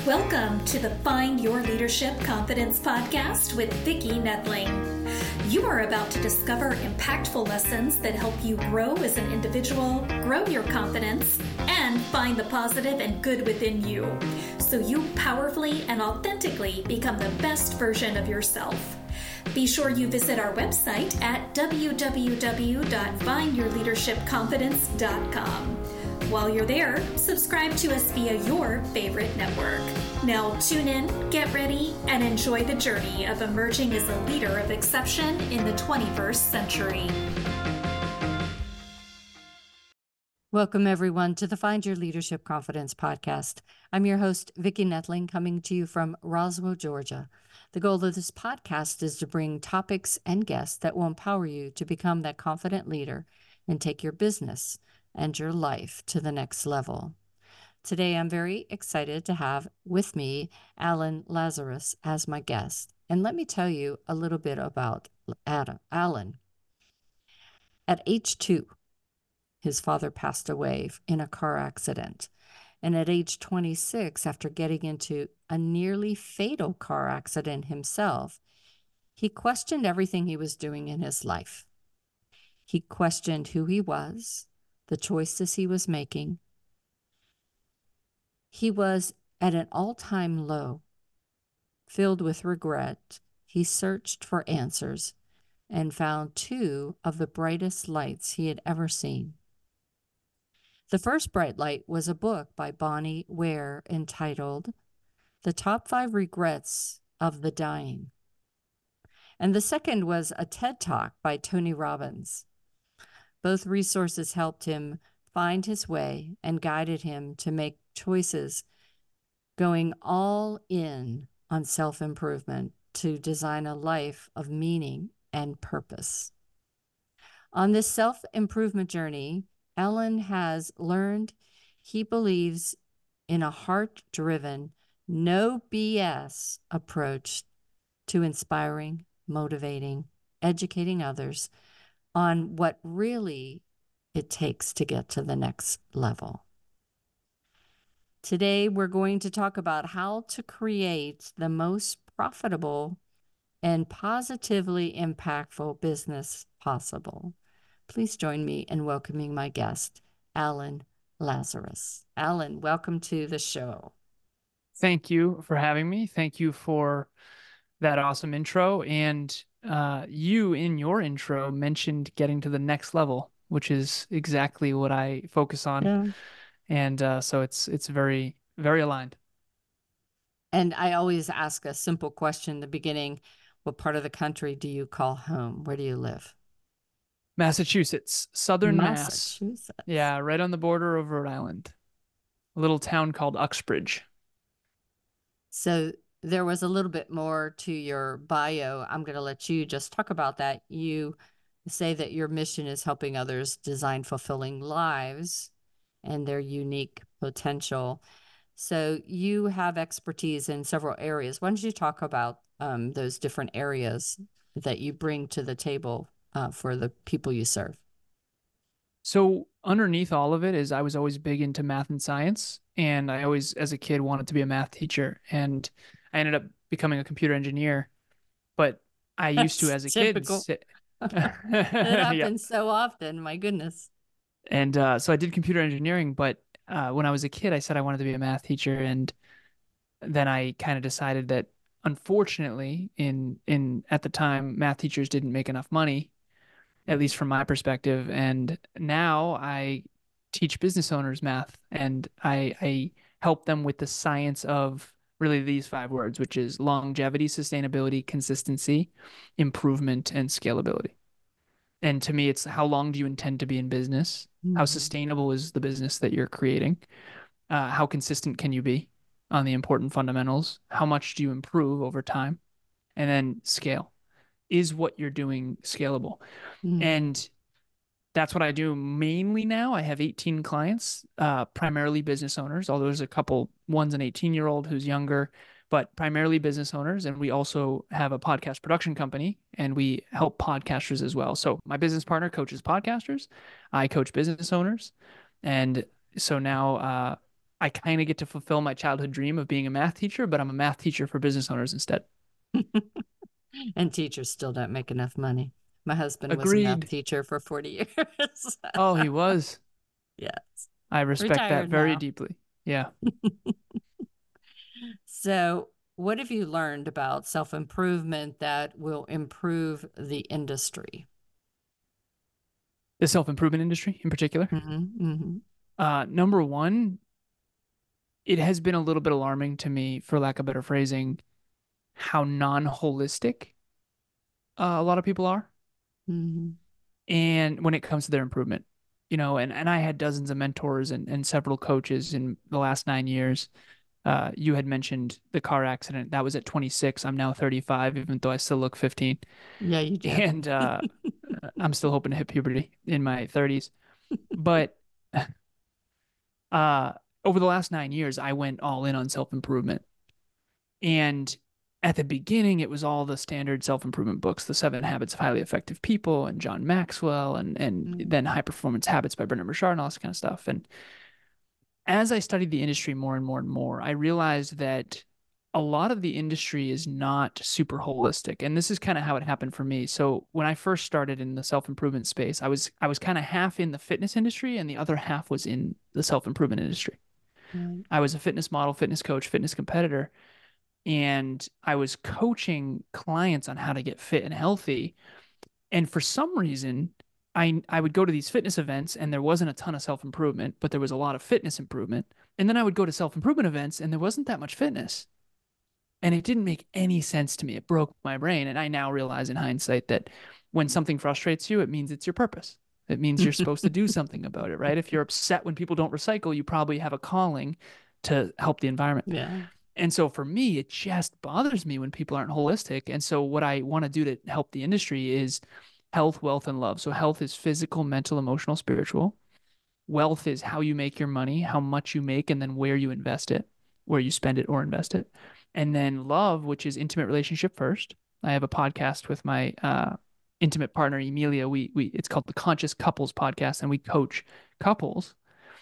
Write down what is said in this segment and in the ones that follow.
Welcome to the Find Your Leadership Confidence podcast with Vicki Nedling. You are about to discover impactful lessons that help you grow as an individual, grow your confidence, and find the positive and good within you, so you powerfully and authentically become the best version of yourself. Be sure you visit our website at www.findyourleadershipconfidence.com. While you're there, subscribe to us via your favorite network. Now tune in, get ready, and enjoy the journey of emerging as a leader of exception in the 21st century. Welcome, everyone, to the Find Your Leadership Confidence podcast. I'm your host, Vicki Nedling, coming to you from Roswell, Georgia. The goal of this podcast is to bring topics and guests that will empower you to become that confident leader and take your business and your life to the next level. Today, I'm very excited to have with me Alan Lazarus as my guest. And let me tell you a little bit about Alan. At age 2, his father passed away in a car accident. And at age 26, after getting into a nearly fatal car accident himself, he questioned everything he was doing in his life. He questioned who he was, the choices he was making. He was at an all-time low, filled with regret. He searched for answers and found 2 of the brightest lights he had ever seen. The first bright light was a book by Bonnie Ware entitled The Top 5 Regrets of the Dying. And the second was a TED Talk by Tony Robbins. Both resources helped him find his way and guided him to make choices going all in on self-improvement to design a life of meaning and purpose. On this self-improvement journey, Alan has learned he believes in a heart-driven, no BS approach to inspiring, motivating, educating others on what really it takes to get to the next level. Today, we're going to talk about how to create the most profitable and positively impactful business possible. Please join me in welcoming my guest, Alan Lazarus. Alan, welcome to the show. Thank you for having me. Thank you for that awesome intro. And you, in your intro, mentioned getting to the next level, which is exactly what I focus on. Yeah. And so it's very, very aligned. And I always ask a simple question in the beginning. What part of the country do you call home? Where do you live? Massachusetts, Southern Massachusetts. Mass. Yeah, right on the border of Rhode Island. A little town called Uxbridge. So there was a little bit more to your bio. I'm going to let you just talk about that. You say that your mission is helping others design fulfilling lives and their unique potential. So you have expertise in several areas. Why don't you talk about those different areas that you bring to the table for the people you serve? So underneath all of it is I was always big into math and science. And I always, as a kid, wanted to be a math teacher. And I ended up becoming a computer engineer. But I used to, as a typical. kid, That happens so often. My goodness. And so I did computer engineering. But when I was a kid, I said I wanted to be a math teacher. And then I kind of decided that, unfortunately, in at the time, math teachers didn't make enough money, at least from my perspective. And now I teach business owners math, and I help them with the science of really these 5 words, which is longevity, sustainability, consistency, improvement, and scalability. And to me, it's how long do you intend to be in business? How sustainable is the business that you're creating? How consistent can you be on the important fundamentals? How much do you improve over time? And then scale. Is what you're doing scalable? And that's what I do mainly now. I have 18 clients, primarily business owners, although there's a couple, one's an 18-year-old who's younger, but primarily business owners. And we also have a podcast production company, and we help podcasters as well. So my business partner coaches podcasters. I coach business owners. And so now I kind of get to fulfill my childhood dream of being a math teacher, but I'm a math teacher for business owners instead. And teachers still don't make enough money. My husband was a math Agreed. teacher for 40 years. Oh, he was. Yes. I respect that Retired very now. deeply. Yeah. So, what have you learned about self-improvement that will improve the industry? The self-improvement industry in particular. Number one, it has been a little bit alarming to me, for lack of better phrasing, how non-holistic a lot of people are. And when it comes to their improvement, and I had dozens of mentors and several coaches in the last 9 years. You had mentioned the car accident. That was at 26. I'm now 35, even though I still look 15. Yeah, you do. And I'm still hoping to hit puberty in my 30s. But over the last 9 years, I went all in on self-improvement. And at the beginning, it was all the standard self-improvement books, The 7 Habits of Highly Effective People and John Maxwell, and then High Performance Habits by Brendon Burchard and all this kind of stuff. And as I studied the industry more and more and more, I realized that a lot of the industry is not super holistic. And this is kind of how it happened for me. So when I first started in the self-improvement space, I was kind of half in the fitness industry and the other half was in the self-improvement industry. Right. I was a fitness model, fitness coach, fitness competitor, and I was coaching clients on how to get fit and healthy. And for some reason, I would go to these fitness events and there wasn't a ton of self-improvement, but there was a lot of fitness improvement. And then I would go to self-improvement events and there wasn't that much fitness. And it didn't make any sense to me. It broke my brain. And I now realize in hindsight that when something frustrates you, it means it's your purpose. It means you're supposed to do something about it, right? If you're upset when people don't recycle, you probably have a calling to help the environment. Yeah. And so for me, it just bothers me when people aren't holistic. And so what I want to do to help the industry is health, wealth, and love. So health is physical, mental, emotional, spiritual. Wealth is how you make your money, how much you make, and then where you invest it, where you spend it or invest it. And then love, which is intimate relationship first. I have a podcast with my intimate partner, Emilia. It's called the Conscious Couples Podcast, and we coach couples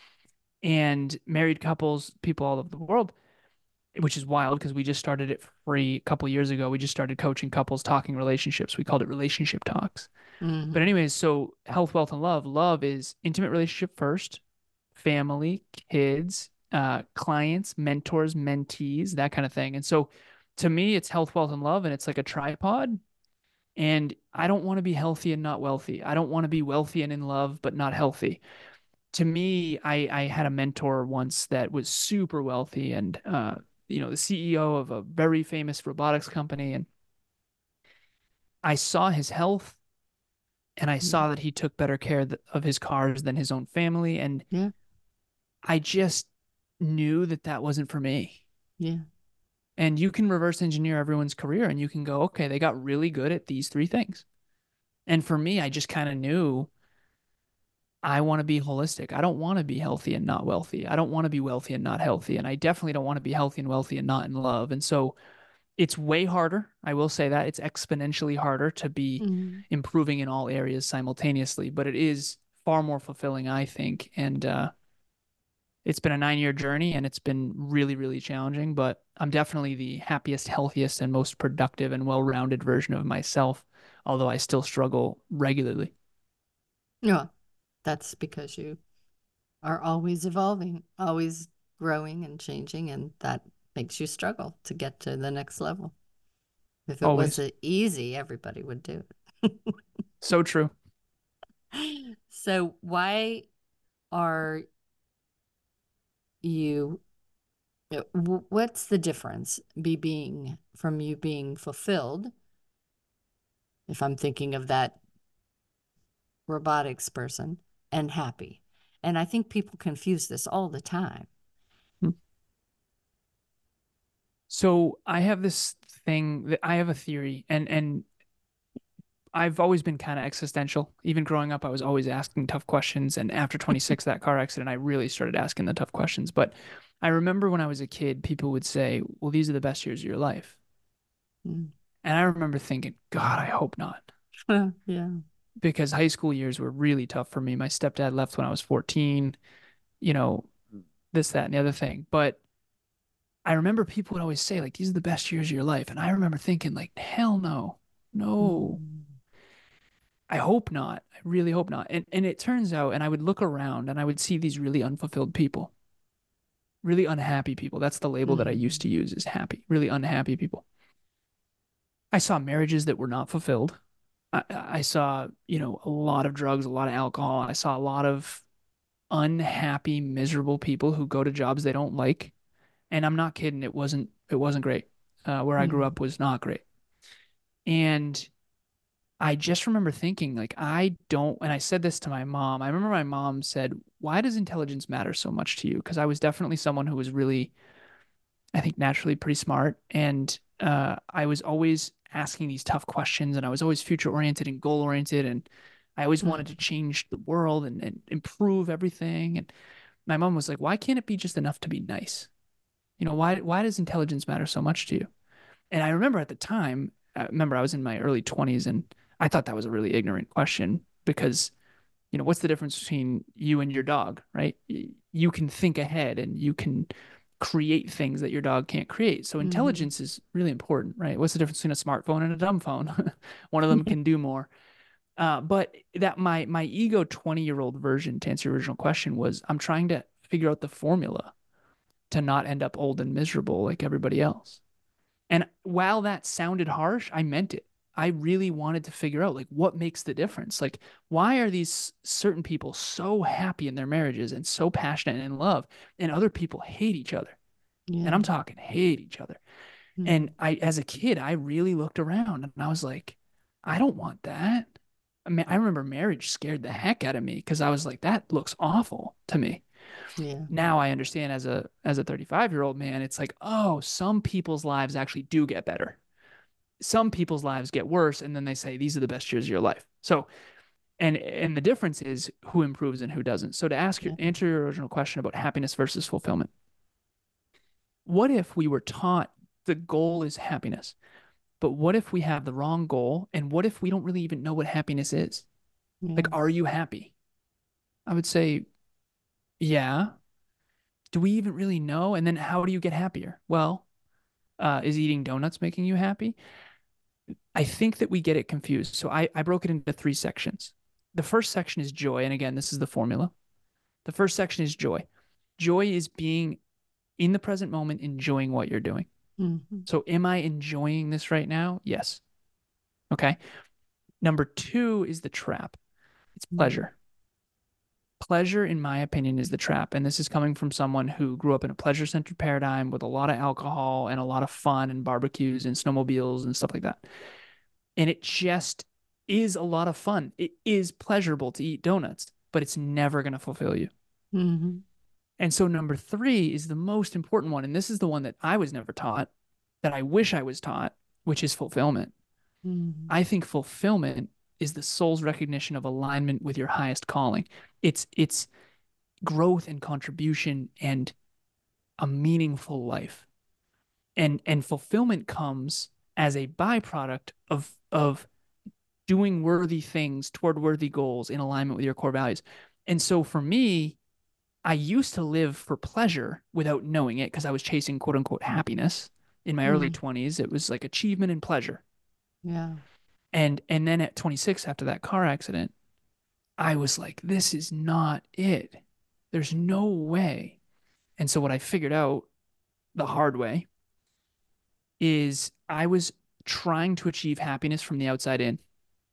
and married couples, people all over the world, which is wild because we just started it free a couple of years ago. We just started coaching couples, talking relationships. We called it Relationship Talks. But anyways, so health, wealth, and love. Love is intimate relationship first, family, kids, clients, mentors, mentees, that kind of thing. And so to me, it's health, wealth, and love, and it's like a tripod. And I don't want to be healthy and not wealthy. I don't want to be wealthy and in love, but not healthy. To me, I had a mentor once that was super wealthy and, the CEO of a very famous robotics company. And I saw his health and I saw that he took better care of his cars than his own family. And Yeah. I just knew that that wasn't for me. Yeah. And you can reverse engineer everyone's career and you can go, okay, they got really good at these 3 things. And for me, I just kind of knew I want to be holistic. I don't want to be healthy and not wealthy. I don't want to be wealthy and not healthy. And I definitely don't want to be healthy and wealthy and not in love. And so it's way harder. I will say that it's exponentially harder to be improving in all areas simultaneously, but it is far more fulfilling, I think. And it's been a 9-year journey and it's been really, really challenging, but I'm definitely the happiest, healthiest, and most productive and well-rounded version of myself, although I still struggle regularly. Yeah. That's because you are always evolving, always growing and changing, and that makes you struggle to get to the next level. If it Always. was easy, everybody would do So true. it. So why are you, what's the difference from you being fulfilled, if I'm thinking of that robotics person, and happy? And I think people confuse this all the time. So I have this thing that I have a theory and I've always been kind of existential. Even growing up, I was always asking tough questions. And after 26, that car accident, I really started asking the tough questions. But I remember when I was a kid, people would say, well, these are the best years of your life. And I remember thinking, God, I hope not. Yeah. Because high school years were really tough for me. My stepdad left when I was 14. You know, this, that, and the other thing. But I remember people would always say, like, these are the best years of your life. And I remember thinking, like, hell no, no, Mm. I hope not. I really hope not. And it turns out, and I would look around and I would see these really unfulfilled people, really unhappy people. That's the label that I used to Mm. use, is happy, really unhappy people. I saw marriages that were not fulfilled. I saw, a lot of drugs, a lot of alcohol. I saw a lot of unhappy, miserable people who go to jobs they don't like. And I'm not kidding. It wasn't great. Where I grew Mm. up was not great. And I just remember thinking, like, I don't, and I said this to my mom. I remember my mom said, "Why does intelligence matter so much to you?" Because I was definitely someone who was really, I think, naturally pretty smart. And I was always asking these tough questions, and I was always future oriented and goal oriented. And I always wanted to Mm. change the world and improve everything. And my mom was like, "Why can't it be just enough to be nice? Why does intelligence matter so much to you?" And I remember at the time, I was in my early 20s, and I thought that was a really ignorant question because, what's the difference between you and your dog, right? You can think ahead and you can create things that your dog can't create. So Mhm. intelligence is really important, right? What's the difference between a smartphone and a dumb phone? One of them can do more. But that my ego 20-year-old version, to answer your original question, was I'm trying to figure out the formula to not end up old and miserable like everybody else. And while that sounded harsh, I meant it. I really wanted to figure out, like, what makes the difference? Like, why are these certain people so happy in their marriages and so passionate and in love, and other people hate each other? And Yeah. I'm talking hate each other. And Mm. as a kid, I really looked around and I was like, I don't want that. I mean, I remember marriage scared the heck out of me because I was like, that looks awful to me. Yeah. Now I understand, as a 35-year-old man, it's like, oh, some people's lives actually do get better. Some people's lives get worse, and then they say these are the best years of your life. So, and the difference is who improves and who doesn't. So, to Yeah. answer your original question about happiness versus fulfillment, what if we were taught the goal is happiness, but what if we have the wrong goal, and what if we don't really even know what happiness is? Like, Yeah. are you happy? I would say, yeah. Do we even really know? And then how do you get happier? Well, is eating donuts making you happy? I think that we get it confused. So I broke it into three sections. The first section is joy. And again, this is the formula. The first section is joy. Joy is being in the present moment, enjoying what you're doing. Mhm. So am I enjoying this right now? Yes. Okay. Number two is the trap. It's Mm. pleasure. Pleasure, in my opinion, is the trap. And this is coming from someone who grew up in a pleasure centered paradigm with a lot of alcohol and a lot of fun and barbecues and snowmobiles and stuff like that. And it just is a lot of fun. It is pleasurable to eat donuts, but it's never going to fulfill you. Mhm. And so, number three is the most important one. And this is the one that I was never taught, that I wish I was taught, which is fulfillment. Mhm. I think fulfillment is the soul's recognition of alignment with your highest calling. It's growth and contribution and a meaningful life. And fulfillment comes as a byproduct of doing worthy things toward worthy goals in alignment with your core values. And so for me, I used to live for pleasure without knowing it because I was chasing quote unquote happiness. In my early Mm. 20s, it was like achievement and pleasure. Yeah. And then at 26, after that car accident, I was like, this is not it. There's no way. And so what I figured out the hard way is I was trying to achieve happiness from the outside in,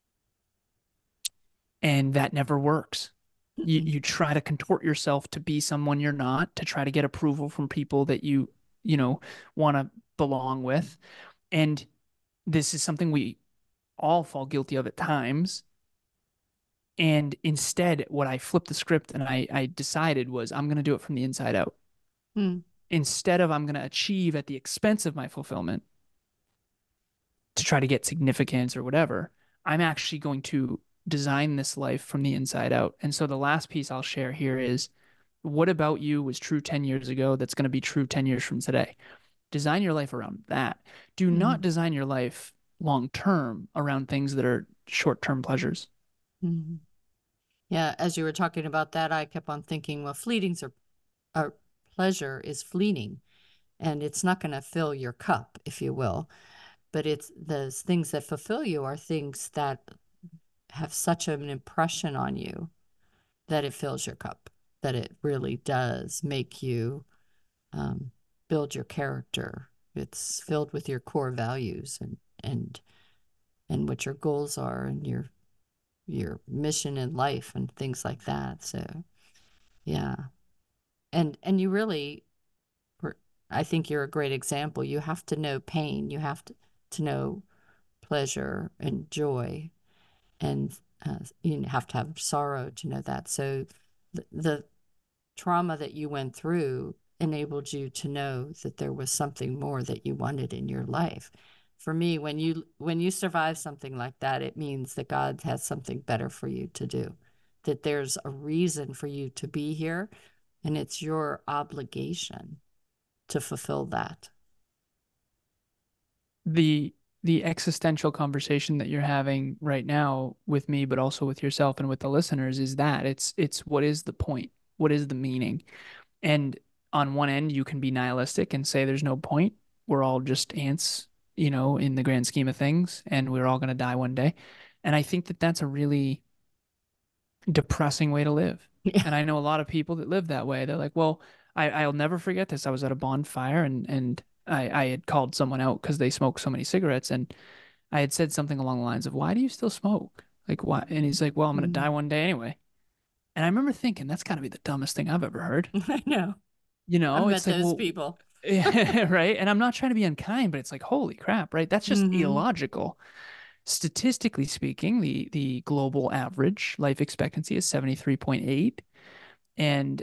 and that never works. You Mm-mm. try to contort yourself to be someone you're not, to try to get approval from people that you know want to belong with. And this is something we all fall guilty of at times. And instead, what I flipped the script and I decided was I'm going to do it from the inside out. Mm. Instead of I'm going to achieve at the expense of my fulfillment to try to get significance or whatever, I'm actually going to design this life from the inside out. And so the last piece I'll share here is what about you was true 10 years ago that's going to be true 10 years from today? Design your life around that. Do not Mm. design your life long term around things that are short term pleasures. Mm. Yeah, as you were talking about that, I kept on thinking, well, fleeting's are pleasure is fleeting and it's not going to fill your cup, if you will. But it's those things that fulfill you are things that have such an impression on you that it fills your cup, that it really does make you build your character. It's filled with your core values and what your goals are and your mission in life and things like that. So yeah. And you really I think you're a great example. You have to know pain. You have to know pleasure and joy, and you have to have sorrow to know that. So the trauma that you went through enabled you to know that there was something more that you wanted in your life. For me, when you survive something like that, it means that God has something better for you to do, that there's a reason for you to be here, and it's your obligation to fulfill that. The existential conversation that you're having right now with me, but also with yourself and with the listeners, is that it's what is the point? What is the meaning? And on one end, you can be nihilistic and say there's no point. We're all just ants, in the grand scheme of things, and we're all going to die one day. And I think that that's a really depressing way to live. Yeah. And I know a lot of people that live that way. They're like, well, I'll never forget this. I was at a bonfire and I had called someone out because they smoked so many cigarettes. And I had said something along the lines of, why do you still smoke? Like, why? And he's like, well, I'm going to die one day anyway. And I remember thinking, that's got to be the dumbest thing I've ever heard. I know. I've met those people. Right. And I'm not trying to be unkind, but it's like, holy crap, right? That's just illogical. Statistically speaking, the global average life expectancy is 73.8. And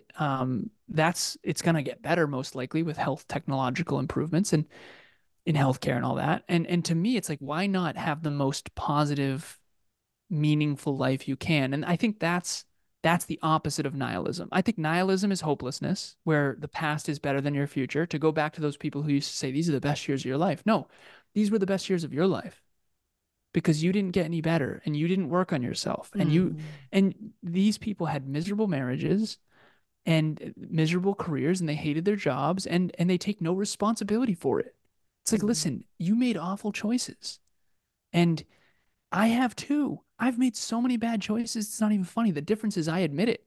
it's going to get better most likely with health technological improvements and in healthcare and all that. And to me, it's like, why not have the most positive, meaningful life you can? And I think that's the opposite of nihilism. I think nihilism is hopelessness, where the past is better than your future. To go back to those people who used to say, these are the best years of your life. No, these were the best years of your life because you didn't get any better and you didn't work on yourself. And these people had miserable marriages and miserable careers and they hated their jobs and they take no responsibility for it. It's like, listen, you made awful choices. And I have too. I've made so many bad choices. It's not even funny. The difference is I admit it.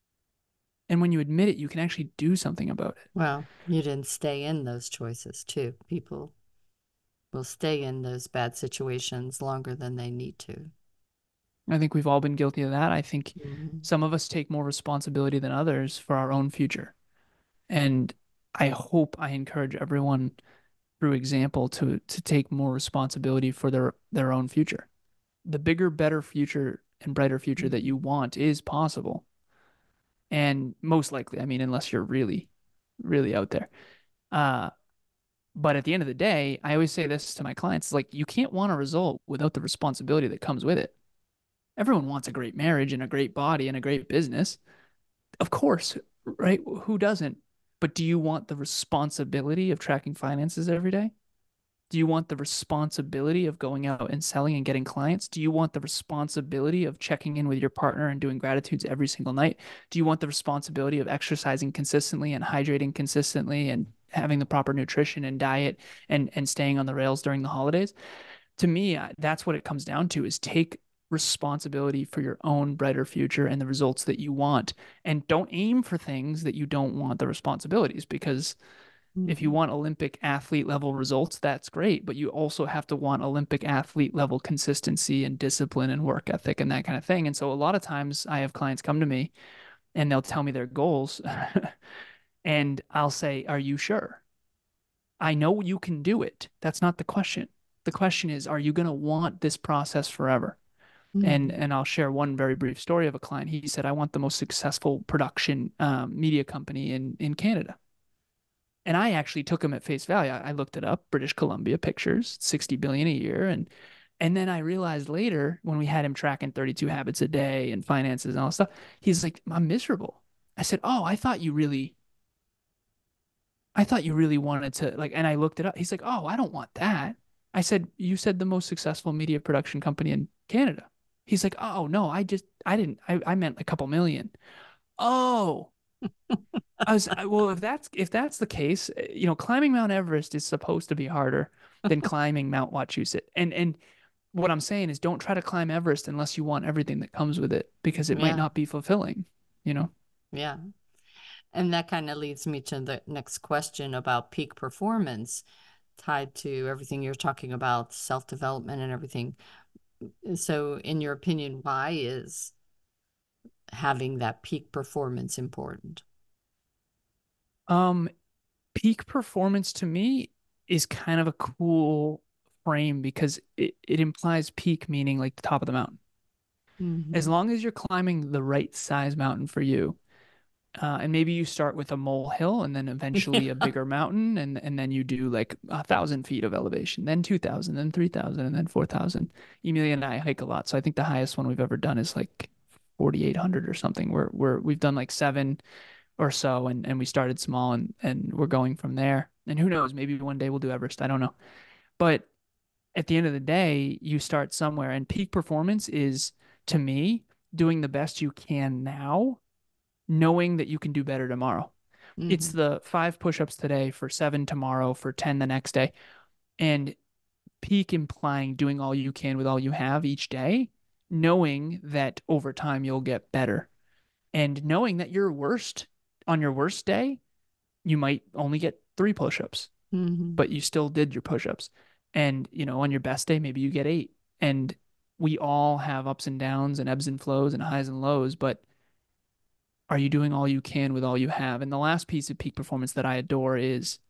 And when you admit it, you can actually do something about it. Well, you didn't stay in those choices too. People will stay in those bad situations longer than they need to. I think we've all been guilty of that. I think some of us take more responsibility than others for our own future. And I hope I encourage everyone through example to take more responsibility for their own future. The bigger, better future and brighter future that you want is possible. And most likely, I mean, unless you're really, really out there. But at the end of the day, I always say this to my clients, like, you can't want a result without the responsibility that comes with it. Everyone wants a great marriage and a great body and a great business. Of course, right? Who doesn't? But do you want the responsibility of tracking finances every day? Do you want the responsibility of going out and selling and getting clients? Do you want the responsibility of checking in with your partner and doing gratitudes every single night? Do you want the responsibility of exercising consistently and hydrating consistently and having the proper nutrition and diet and staying on the rails during the holidays? To me, that's what it comes down to, is take responsibility for your own brighter future and the results that you want. And don't aim for things that you don't want the responsibilities, because if you want Olympic athlete level results, that's great. But you also have to want Olympic athlete level consistency and discipline and work ethic and that kind of thing. And so a lot of times I have clients come to me and they'll tell me their goals and I'll say, are you sure? I know you can do it. That's not the question. The question is, are you going to want this process forever? And I'll share one very brief story of a client. He said, I want the most successful production media company in Canada. And I actually took him at face value. I looked it up, British Columbia Pictures, 60 billion a year. And then I realized later, when we had him tracking 32 habits a day and finances and all that stuff, he's like, I'm miserable. I said, oh, I thought you really wanted to, like, and I looked it up. He's like, oh, I don't want that. I said, you said the most successful media production company in Canada. He's like, oh, no, I meant a couple million. Oh, Well, if that's the case, climbing Mount Everest is supposed to be harder than climbing Mount Wachusett. And what I'm saying is don't try to climb Everest unless you want everything that comes with it because it might Yeah, not be fulfilling, you know? yeah. And that kind of leads me to the next question about peak performance tied to everything you're talking about, self-development and everything. So, in your opinion, why is having that peak performance important? Um, Peak performance to me is kind of a cool frame because it implies peak meaning like the top of the mountain. As Hmm. long as you're climbing the right size mountain for you, and maybe you start with a mole hill and then eventually a Yeah. bigger mountain, and then you do like 1,000 feet of elevation, then 2,000, then 3,000, and then 4,000. Emilia and I hike a lot, so I think the highest one we've ever done is like 4,800 or something. We've done like seven or so, and we started small, and we're going from there. And who knows, maybe one day we'll do Everest. I don't know. But at the end of the day, you start somewhere, and peak performance is, to me, doing the best you can now, knowing that you can do better tomorrow. It's Hmm. the 5 push-ups today for 7 tomorrow for 10 the next day. And peak implying doing all you can with all you have each day, knowing that over time you'll get better. And knowing that on your worst day, you might only get 3 push-ups, Hmm. but you still did your push-ups. And, on your best day, maybe you get 8. And we all have ups and downs and ebbs and flows and highs and lows, but are you doing all you can with all you have? And the last piece of peak performance that I adore is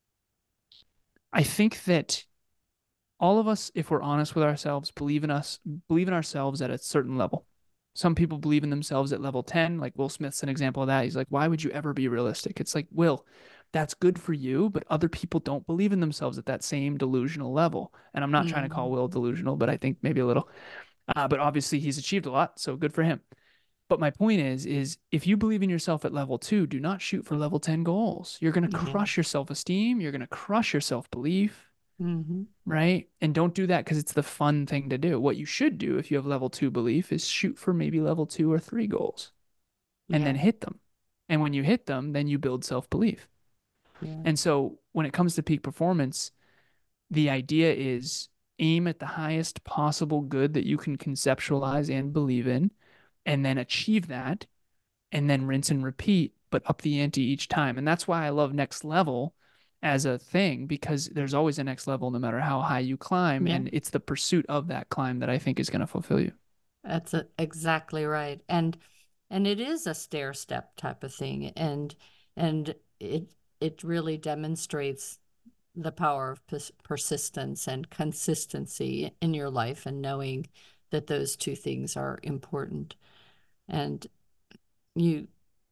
I think that all of us, if we're honest with ourselves, believe in ourselves at a certain level. Some people believe in themselves at level 10, like Will Smith's an example of that. He's like, why would you ever be realistic? It's like, Will, that's good for you, but other people don't believe in themselves at that same delusional level. And I'm not trying to call Hmm. Will delusional, but I think maybe a little. But obviously he's achieved a lot, so good for him. But my point is if you believe in yourself at level 2, do not shoot for level 10 goals. You're going to Yeah. crush your self-esteem, you're going to crush your self-belief, Hmm. right? And don't do that because it's the fun thing to do. What you should do if you have level 2 belief is shoot for maybe level 2 or 3 goals and then Yeah. hit them. And when you hit them, then you build self-belief. Yeah. And so when it comes to peak performance, the idea is aim at the highest possible good that you can conceptualize and believe in, and then achieve that, and then rinse and repeat, but up the ante each time. And that's why I love next level as a thing, because there's always a next level no matter how high you climb. Yeah. And it's the pursuit of that climb that I think is going to fulfill you. Exactly right. And it is a stair step type of thing. And it really demonstrates the power of persistence and consistency in your life and knowing that those two things are important. And you,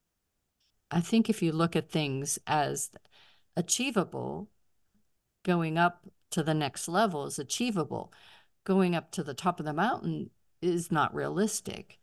I think if you look at things as achievable, going up to the next level is achievable. Going up to the top of the mountain is not realistic.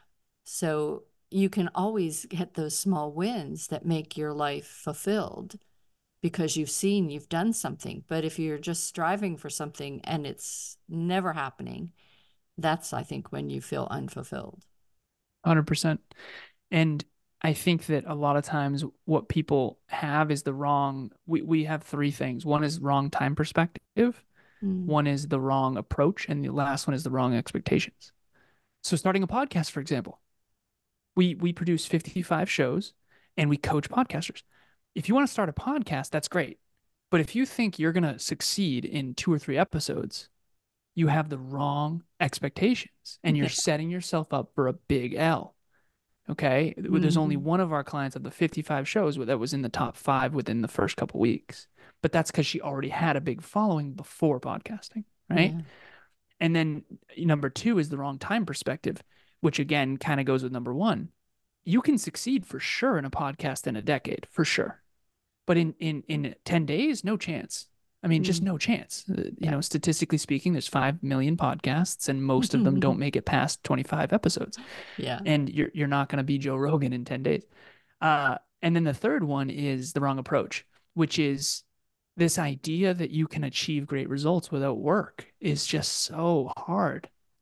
So you can always get those small wins that make your life fulfilled because you've done something. But if you're just striving for something and it's never happening, that's, I think, when you feel unfulfilled. 100%. And I think that a lot of times what people have is we have 3 things. One is wrong time perspective, Mm. one is the wrong approach, and the last one is the wrong expectations. So starting a podcast, for example, we produce 55 shows and we coach podcasters. If you want to start a podcast, that's great. But if you think you're going to succeed in 2 or 3 episodes, you have the wrong expectations and you're Yeah. setting yourself up for a big L. Okay. There's only Hmm. one of our clients of the 55 shows that was in the top 5 within the first couple weeks. But that's because she already had a big following before podcasting. Right. Yeah. And then number 2 is the wrong time perspective, which again kind of goes with number 1. You can succeed for sure in a podcast in a decade, for sure. But in 10 days, no chance. I mean, just Mm. no chance. Yeah. Statistically speaking, there's 5 million podcasts and most of them don't make it past 25 episodes. Yeah. And you're not going to be Joe Rogan in 10 days. And then the third one is the wrong approach, which is this idea that you can achieve great results without work is just so hard.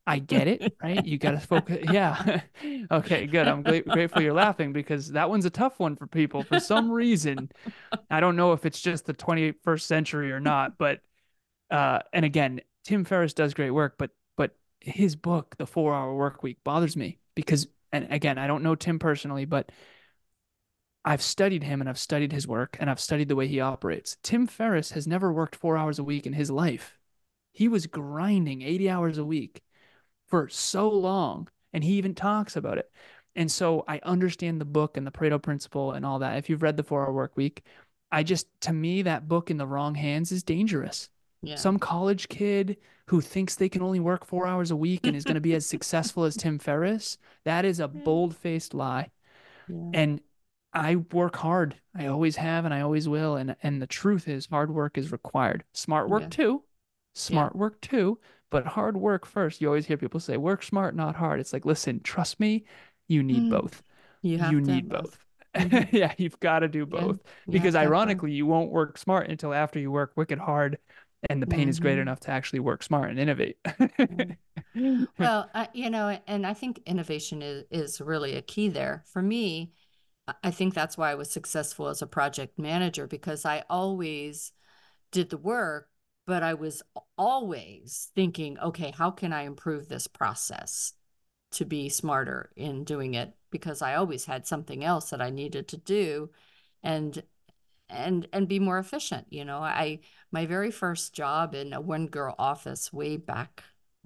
I get it, right? You got to focus. Yeah. Okay, good. I'm grateful you're laughing because that one's a tough one for people for some reason. I don't know if it's just the 21st century or not, but and again, Tim Ferriss does great work, but his book, The 4 Hour Work Week, bothers me because, and again, I don't know Tim personally, but I've studied him and I've studied his work and I've studied the way he operates. Tim Ferriss has never worked 4 hours a week in his life. He was grinding 80 hours a week for so long, and he even talks about it. And so I understand the book and the Pareto principle and all that. If you've read the 4 Hour Work Week, to me, that book in the wrong hands is dangerous. Yeah. Some college kid who thinks they can only work 4 hours a week and is going to be as successful as Tim Ferriss, that is a bold-faced lie. Yeah. And I work hard. I always have and I always will. And the truth is hard work is required. Smart work too. Smart work too, but hard work first. You always hear people say, work smart, not hard. It's like, listen, trust me, you need both. You need both. Yeah, you've got to do both. Because ironically, you won't work smart until after you work wicked hard and the pain is great enough to actually work smart and innovate. Well, and I think innovation is really a key there. For me, I think that's why I was successful as a project manager, because I always did the work, but I was always thinking, okay, how can I improve this process to be smarter in doing it? Because I always had something else that I needed to do and be more efficient. My very first job in a one girl office way back,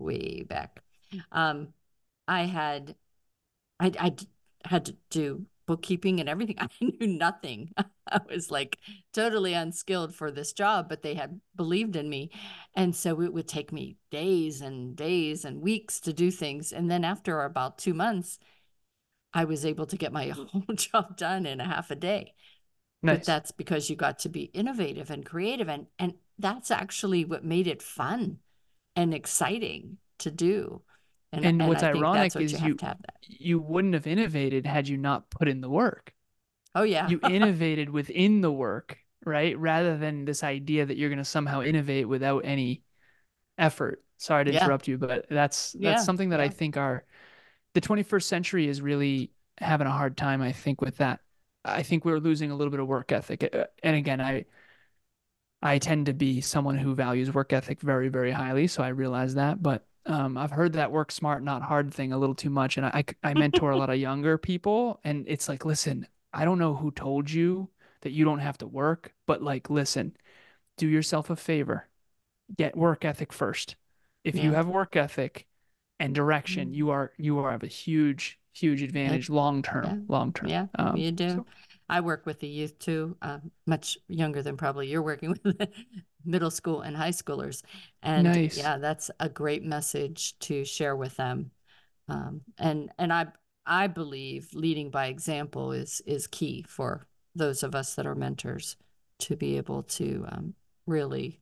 I had I had to do bookkeeping and everything. I knew nothing. I was like totally unskilled for this job, but they had believed in me. And so it would take me days and days and weeks to do things. And then after about 2 months, I was able to get my whole job done in a half a day. Nice. But that's because you got to be innovative and creative. And that's actually what made it fun and exciting to do. And what's I think ironic that's what is you have to have that. you wouldn't have innovated had you not put in the work. Oh, yeah. You innovated within the work, right? Rather than this idea that you're going to somehow innovate without any effort. Sorry to interrupt you, but that's something that I think the 21st century is really having a hard time, I think, with that. I think we're losing a little bit of work ethic. And again, I tend to be someone who values work ethic very, very highly, so I realize that. But I've heard that work smart, not hard thing a little too much. And I mentor a lot of younger people, and it's like, listen, I don't know who told you that you don't have to work, but like, listen, do yourself a favor, get work ethic first. If you have work ethic and direction, you have a huge advantage long term. Yeah, you do. So. I work with the youth too, much younger than probably you're working with middle school and high schoolers. And nice. Yeah, that's a great message to share with them. And I believe leading by example is key for those of us that are mentors to be able to really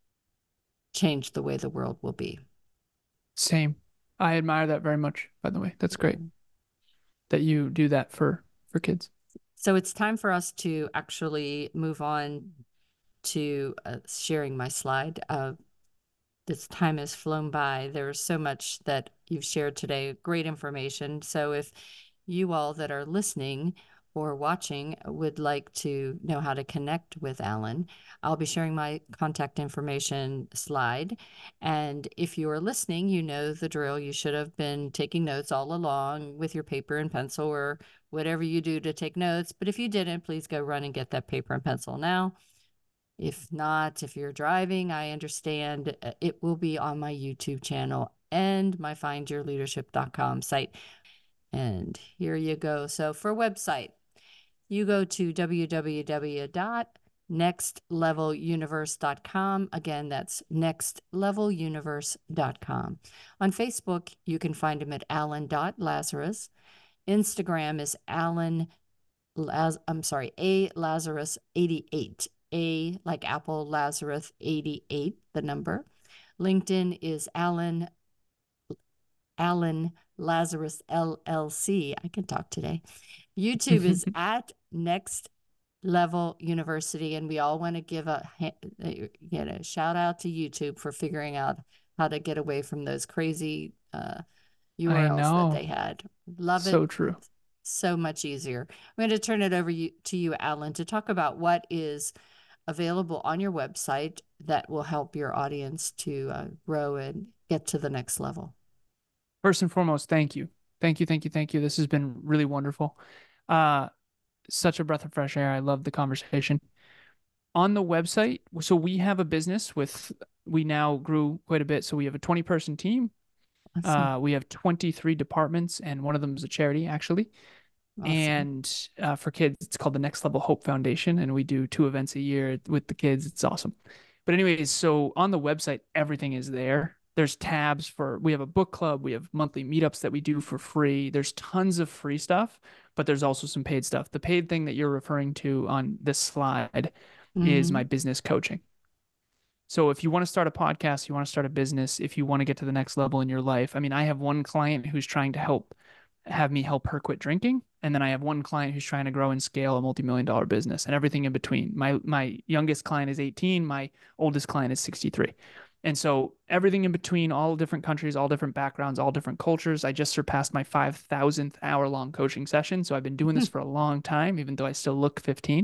change the way the world will be. Same. I admire that very much, by the way. That's great that you do that for kids. So it's time for us to actually move on to sharing my slide. This time has flown by. There's so much that you've shared today, great information. So if you all that are listening or watching would like to know how to connect with Alan, I'll be sharing my contact information slide. And if you are listening, you know the drill. You should have been taking notes all along with your paper and pencil or whatever you do to take notes. But if you didn't, please go run and get that paper and pencil now. If not, if you're driving, I understand. It will be on my YouTube channel and my findyourleadership.com site. And here you go. So for website, you go to www.nextleveluniverse.com. Again, that's nextleveluniverse.com. On Facebook, you can find him at alan.lazarus. Instagram is Lazarus88. A like Apple, Lazarus 88, the number. LinkedIn is Alan Lazarus LLC. I can talk today. YouTube is at Next Level University, and we all want to give a shout out to YouTube for figuring out how to get away from those crazy I URLs that they know. had. Love it. So true. So much easier. I'm going to turn it over to you, Alan, to talk about what is available on your website that will help your audience to grow and get to the next level. First and foremost, thank you. Thank you, thank you, thank you. This has been really wonderful. Uh, Such a breath of fresh air. I love the conversation. On the website, so we have a business we now grew quite a bit. So we have a 20-person team. Awesome. We have 23 departments, and one of them is a charity, actually. Awesome. And for kids, it's called the Next Level Hope Foundation, and we do 2 events a year with the kids. It's awesome. But anyways, so on the website, everything is there. There's tabs we have a book club, we have monthly meetups that we do for free. There's tons of free stuff, but there's also some paid stuff. The paid thing that you're referring to on this slide is my business coaching. So if you want to start a podcast, you want to start a business, if you want to get to the next level in your life, I mean, I have one client who's trying to have me help her quit drinking. And then I have one client who's trying to grow and scale a multi-million-dollar business and everything in between. My youngest client is 18. My oldest client is 63. And so everything in between, all different countries, all different backgrounds, all different cultures. I just surpassed my 5,000th hour-long coaching session. So I've been doing this for a long time, even though I still look 15.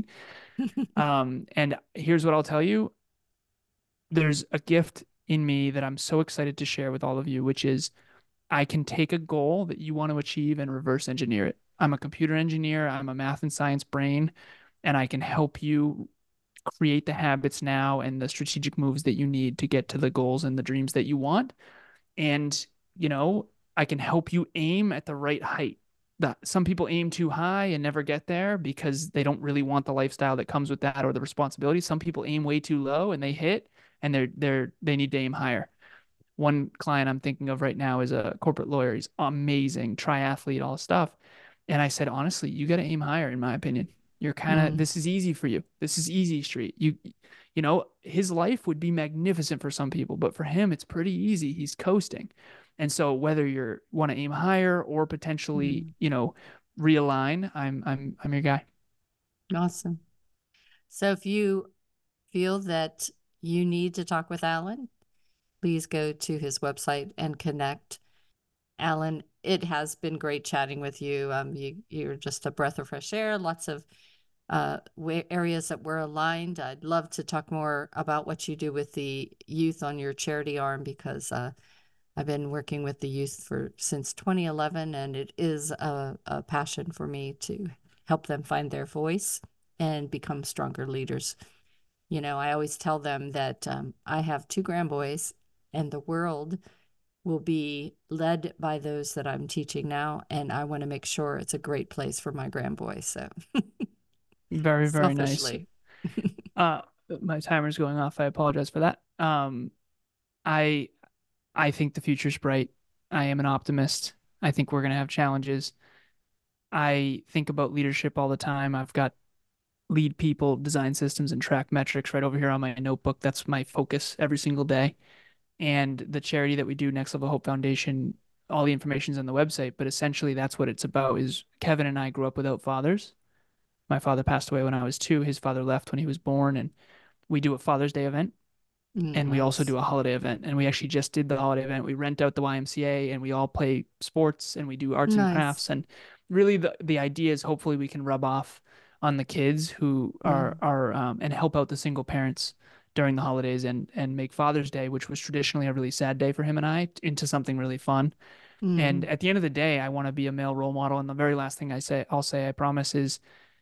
And here's what I'll tell you. There's a gift in me that I'm so excited to share with all of you, which is I can take a goal that you want to achieve and reverse engineer it. I'm a computer engineer, I'm a math and science brain, and I can help you create the habits now and the strategic moves that you need to get to the goals and the dreams that you want. And, I can help you aim at the right height. Some people aim too high and never get there because they don't really want the lifestyle that comes with that or the responsibility. Some people aim way too low and they hit, and they need to aim higher. One client I'm thinking of right now is a corporate lawyer. He's amazing, triathlete, all this stuff. And I said, honestly, you got to aim higher, in my opinion. You're kind of, this is easy for you. This is easy street. His life would be magnificent for some people, but for him, it's pretty easy. He's coasting. And so whether you want to aim higher or potentially, realign, I'm your guy. Awesome. So if you feel that you need to talk with Alan, please go to his website and connect. Alan, it has been great chatting with you. You're just a breath of fresh air, lots of areas that we're aligned. I'd love to talk more about what you do with the youth on your charity arm, because I've been working with the youth since 2011, and it is a passion for me to help them find their voice and become stronger leaders. I always tell them that I have 2 grandboys, and the world will be led by those that I'm teaching now, and I want to make sure it's a great place for my grandboys. So very, very nice. selfishly. My timer's going off. I apologize for that. I think the future's bright. I am an optimist. I think we're going to have challenges. I think about leadership all the time. I've got lead people, design systems, and track metrics right over here on my notebook. That's my focus every single day. And the charity that we do, Next Level Hope Foundation, all the information's on the website, but essentially that's what it's about. Is Kevin and I grew up without fathers. My father passed away when I was 2. His father left when he was born, and we do a Father's Day event. And we also do a holiday event. And we actually just did the holiday event. We rent out the YMCA and we all play sports and we do arts and crafts. And really the idea is hopefully we can rub off on the kids who are and help out the single parents during the holidays and make Father's Day, which was traditionally a really sad day for him and I, into something really fun. And at the end of the day, I want to be a male role model. And the very last thing I'll say, I promise, is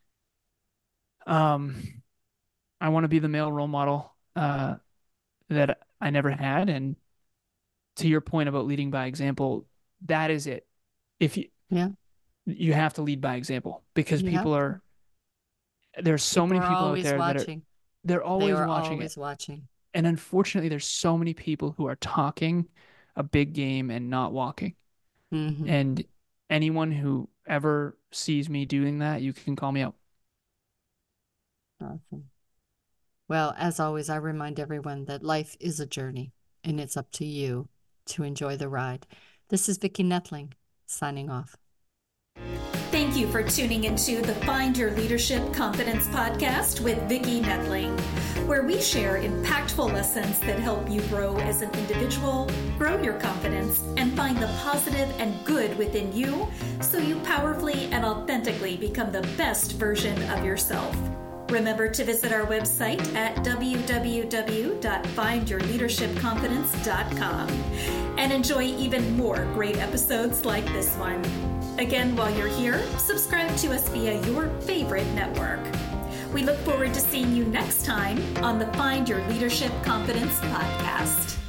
I want to be the male role model that I never had. And to your point about leading by example, that is it. If you have to lead by example, because there's so many people out there watching. They're always watching. And unfortunately, there's so many people who are talking a big game and not walking. And anyone who ever sees me doing that, you can call me out. Awesome. Well, as always, I remind everyone that life is a journey, and it's up to you to enjoy the ride. This is Vicki Nedling, signing off. Thank you for tuning into the Find Your Leadership Confidence podcast with Vicki Nedling, where we share impactful lessons that help you grow as an individual, grow your confidence, and find the positive and good within you so you powerfully and authentically become the best version of yourself. Remember to visit our website at www.findyourleadershipconfidence.com and enjoy even more great episodes like this one. Again, while you're here, subscribe to us via your favorite network. We look forward to seeing you next time on the Find Your Leadership Confidence podcast.